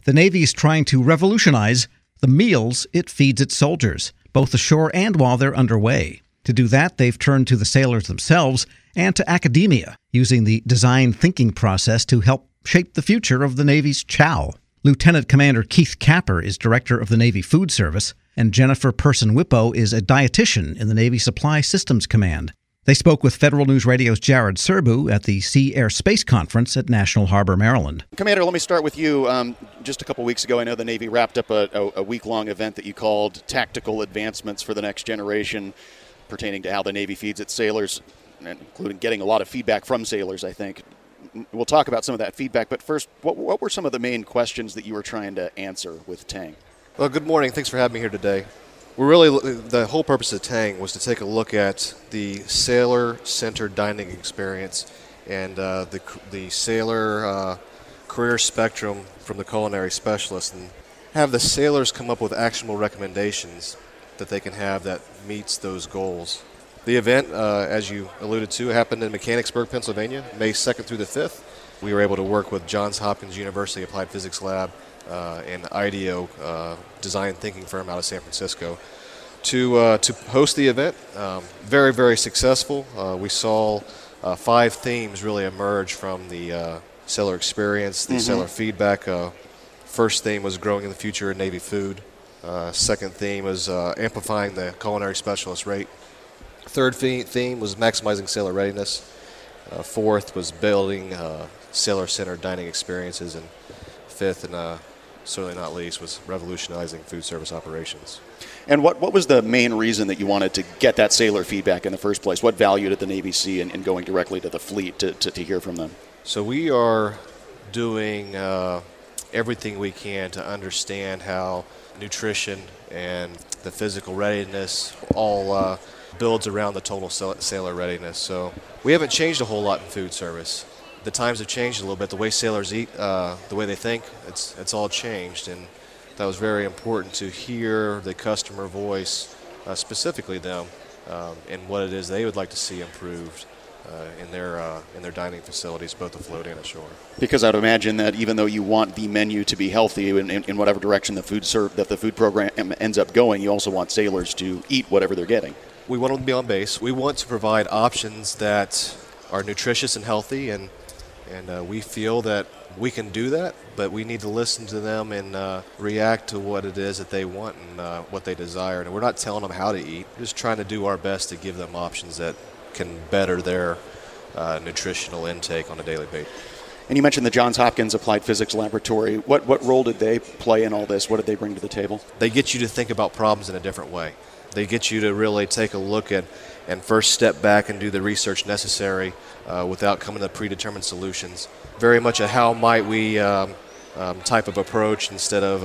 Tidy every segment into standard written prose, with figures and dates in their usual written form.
The Navy is trying to revolutionize the meals it feeds its soldiers, both ashore and while they're underway. To do that, they've turned to the sailors themselves and to academia, using the design thinking process to help shape the future of the Navy's chow. Lieutenant Commander Keith Capper is director of the Navy Food Service, and Jennifer Person-Whippo is a dietitian in the Navy Supply Systems Command. They spoke with Federal News Radio's Jared Serbu at the Sea Air Space Conference at National Harbor, Maryland. Commander, let me start with you. Just a couple weeks ago, I know the Navy wrapped up a week-long event that you called Tactical Advancements for the Next Generation, pertaining to how the Navy feeds its sailors, including getting a lot of feedback from sailors, I think. We'll talk about some of that feedback, but first, what were some of the main questions that you were trying to answer with TANG? Well, good morning. Thanks for having me here today. The whole purpose of TANG was to take a look at the sailor-centered dining experience and the sailor career spectrum from the culinary specialist, and have the sailors come up with actionable recommendations that they can have that meets those goals. The event, as you alluded to, happened in Mechanicsburg, Pennsylvania, May 2nd through the 5th. We were able to work with Johns Hopkins University Applied Physics Lab and IDEO, design thinking firm out of San Francisco, to host the event. Very, very successful. We saw 5 themes really emerge from the sailor experience, the sailor feedback. First theme was growing in the future in Navy food. Second theme was amplifying the culinary specialist rate. Third theme was maximizing sailor readiness. Fourth was building sailor-centered dining experiences. And fifth, and certainly not least, was revolutionizing food service operations. And what was the main reason that you wanted to get that sailor feedback in the first place? What value did the Navy see in going directly to the fleet to hear from them? So we are doing everything we can to understand how nutrition and the physical readiness all builds around the total sailor readiness. So we haven't changed a whole lot in food service. The times have changed a little bit. The way sailors eat, the way they think, it's all changed. And that was very important to hear the customer voice, specifically them, and what it is they would like to see improved in their dining facilities, both afloat and ashore. Because I'd imagine that even though you want the menu to be healthy in whatever direction the food program ends up going, you also want sailors to eat whatever they're getting. We want them to be on base. We want to provide options that are nutritious and healthy, and we feel that we can do that, but we need to listen to them and react to what it is that they want and what they desire. And we're not telling them how to eat. We're just trying to do our best to give them options that can better their nutritional intake on a daily basis. And you mentioned the Johns Hopkins Applied Physics Laboratory. What role did they play in all this? What did they bring to the table? They get you to think about problems in a different way. They get you to really take a look at and first step back and do the research necessary without coming to predetermined solutions. Very much a how might we type of approach instead of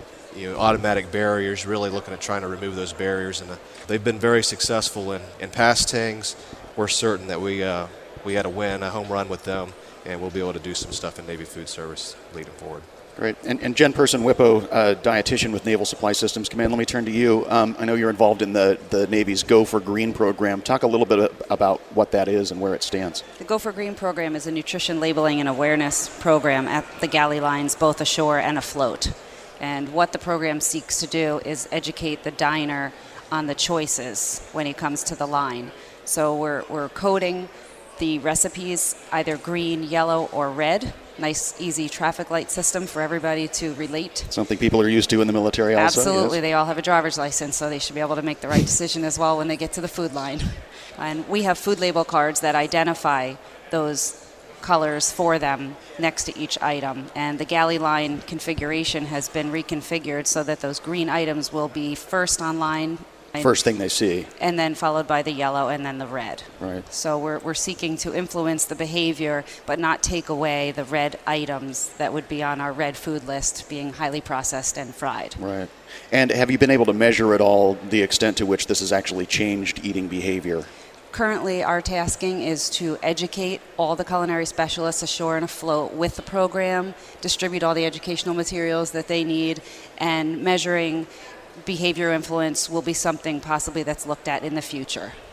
automatic barriers, really looking at trying to remove those barriers. And they've been very successful in past TANGs. We're certain that we had a win, a home run with them, and we'll be able to do some stuff in Navy Food Service leading forward. Great. And Jen Person-Whippo, dietitian with Naval Supply Systems Command, let me turn to you. I know you're involved in the Navy's Go for Green program. Talk a little bit about what that is and where it stands. The Go for Green program is a nutrition labeling and awareness program at the galley lines, both ashore and afloat. And what the program seeks to do is educate the diner on the choices when it comes to the line. So we're coding the recipes either green, yellow, or red. Nice, easy traffic light system for everybody to relate. Something people are used to in the military also. Absolutely. Yes. They all have a driver's license, so they should be able to make the right decision as well when they get to the food line. And we have food label cards that identify those colors for them next to each item. And the galley line configuration has been reconfigured so that those green items will be first online. First thing they see. And then followed by the yellow and then the red. Right. So we're seeking to influence the behavior but not take away the red items that would be on our red food list being highly processed and fried. Right. And have you been able to measure at all the extent to which this has actually changed eating behavior? Currently, our tasking is to educate all the culinary specialists ashore and afloat with the program, distribute all the educational materials that they need, and measuring behavior influence will be something possibly that's looked at in the future.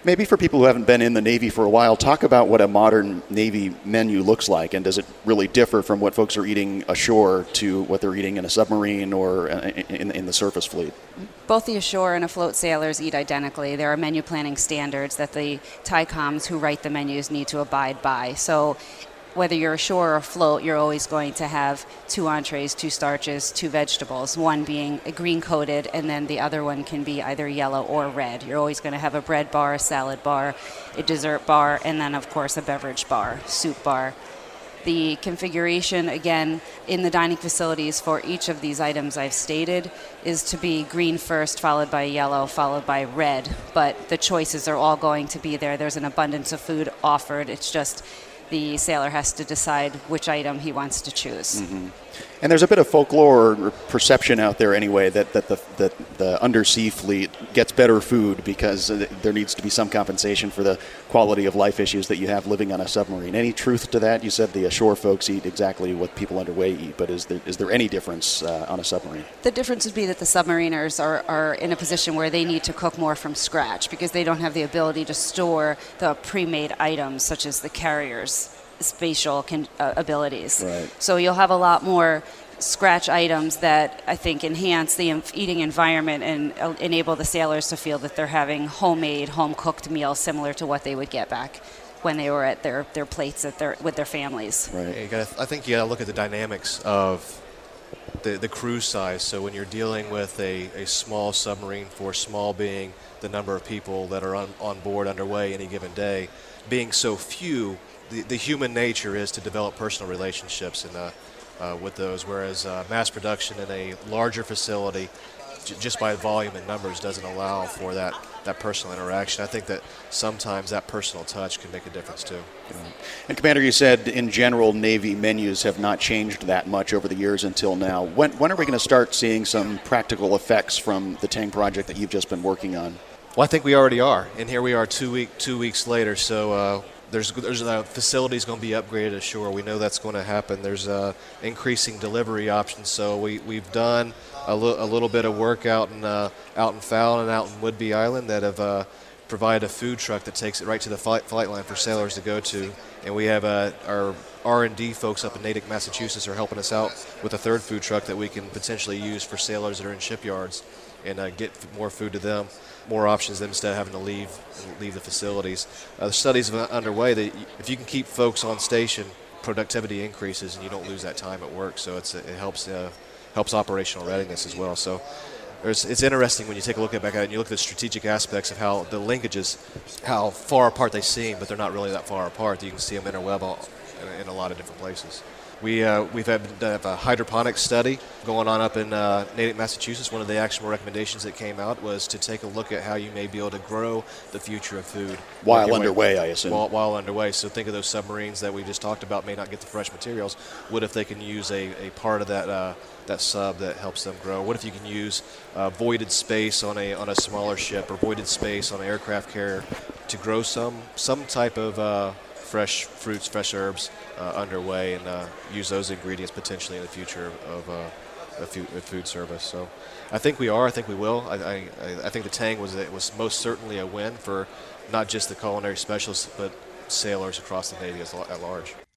Maybe for people who haven't been in the Navy for a while, talk about what a modern Navy menu looks like, and does it really differ from what folks are eating ashore to what they're eating in a submarine or in the surface fleet? Both the ashore and afloat sailors eat identically. There are menu planning standards that the TICOMs who write the menus need to abide by. So whether you're ashore or afloat, you're always going to have 2 entrees, 2 starches, 2 vegetables, one being a green coated, and then the other one can be either yellow or red. You're always going to have a bread bar, a salad bar, a dessert bar, and then, of course, a beverage bar, soup bar. The configuration, again, in the dining facilities for each of these items I've stated is to be green first, followed by yellow, followed by red. But the choices are all going to be there. There's an abundance of food offered. It's just the sailor has to decide which item he wants to choose. Mm-hmm. And there's a bit of folklore or perception out there anyway that the undersea fleet gets better food because there needs to be some compensation for the quality of life issues that you have living on a submarine. Any truth to that? You said the ashore folks eat exactly what people underway eat, but is there any difference on a submarine? The difference would be that the submariners are in a position where they need to cook more from scratch because they don't have the ability to store the pre-made items such as the carriers' spatial abilities. Right. So you'll have a lot more scratch items that I think enhance the eating environment and enable the sailors to feel that they're having homemade, home-cooked meals similar to what they would get back when they were at their plates with their families. Right. I think you got to look at the dynamics of the cruise size. So when you're dealing with a small submarine force, small being the number of people that are on board underway any given day, being so few, the human nature is to develop personal relationships with those, whereas mass production in a larger facility, just by volume and numbers, doesn't allow for that personal interaction. I think that sometimes that personal touch can make a difference too. And Commander, you said in general Navy menus have not changed that much over the years until now. When are we going to start seeing some practical effects from the Tang project that you've just been working on? Well, I think we already are, and here we are 2 weeks later. So there's facilities going to be upgraded ashore. We know that's going to happen. There's increasing delivery options. So we've done a little bit of work out in Fallon and out in Woodby Island that have provided a food truck that takes it right to the flight line for sailors to go to. And we have our R&D folks up in Natick, Massachusetts are helping us out with a third food truck that we can potentially use for sailors that are in shipyards and get more food to them, more options than instead of having to leave the facilities. The studies are underway that if you can keep folks on station, productivity increases and you don't lose that time at work. So it helps operational readiness as well. So it's interesting when you take a look back at it and you look at the strategic aspects of how the linkages, how far apart they seem, but they're not really that far apart. You can see them interweb in a lot of different places. We've had a hydroponics study going on up in Natick, Massachusetts. One of the actionable recommendations that came out was to take a look at how you may be able to grow the future of food. While underway, I assume. While underway. So think of those submarines that we just talked about may not get the fresh materials. What if they can use a part of that sub that helps them grow? What if you can use voided space on a smaller ship or voided space on an aircraft carrier to grow some type of fresh fruits, fresh herbs underway, and use those ingredients potentially in the future of food service. So I think we are. I think we will. I think the Tang was most certainly a win for not just the culinary specialists, but sailors across the Navy at large.